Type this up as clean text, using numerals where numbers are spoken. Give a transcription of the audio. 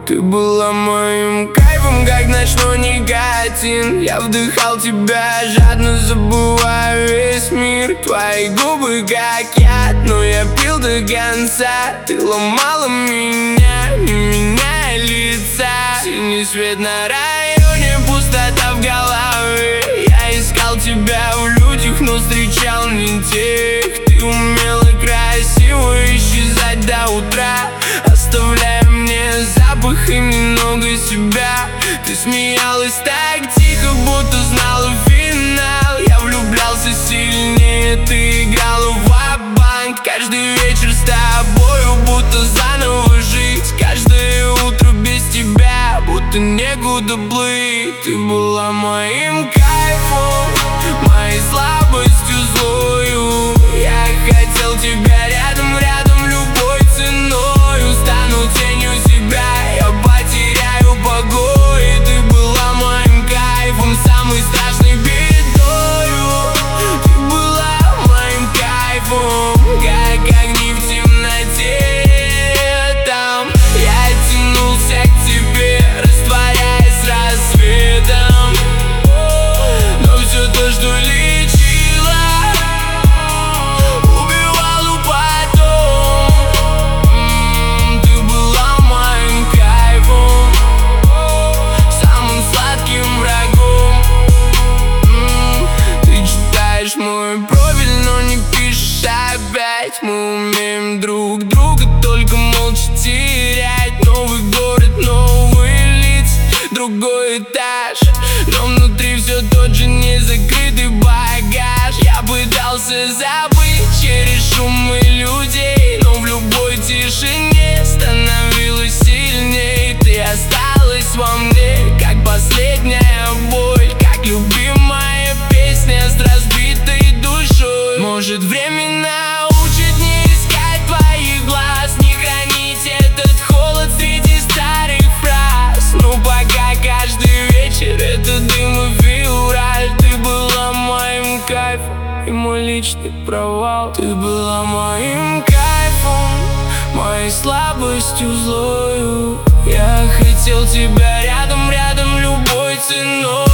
Ты была моим кайфом, как ночной никотин. Я вдыхал тебя, жадно забывая весь мир. Твои губы как яд, но я пил до конца. Ты ломала меня, не меняя лица. Синий свет на районе, пустота в голове. Я искал тебя в людях, но встречал не тех. Ты умела красиво исчезать до утра, оставляя мне запах и немного себя. Ты смеялась так тихо, будто знала финал. Я влюблялся сильнее, ты играла в ва-банк. Каждый вечер с тобою, будто заново жить. Каждое утро без тебя, будто некуда плыть. Ты была моим кайфом, моей слабостью злою. Я хотел тебя рядом, рядом любой ценою. Стану тенью себя, я потеряю покой. Ты была моим кайфом, самой страшной бедою. Ты была моим кайфом, как огни в темноте. Там я тянулся к тебе, растворяясь с рассветом. Но все то, что лечило, убивало потом. Ты была моим кайфом, самым сладким врагом. Ты читаешь мой профиль, но не пишешь опять. Мы умеем друг друга только молча терять. Новый город, новые лица, другой этаж, но внутри все тот же незакрытый багаж. Я пытался забыть через шумы людей, но в любой тишине становилось сильней. Ты осталась во мне, как последняя боль, как любимая песня с разбитой душой. Может, время научит не искать твоих глаз, не хранить этот холод среди старых фраз. Но пока каждый вечер это дым и февраль. Ты была моим кайфом и мой личный провал. Ты была моим кайфом, моей слабостью злою. Я хотел тебя рядом, рядом любой ценой.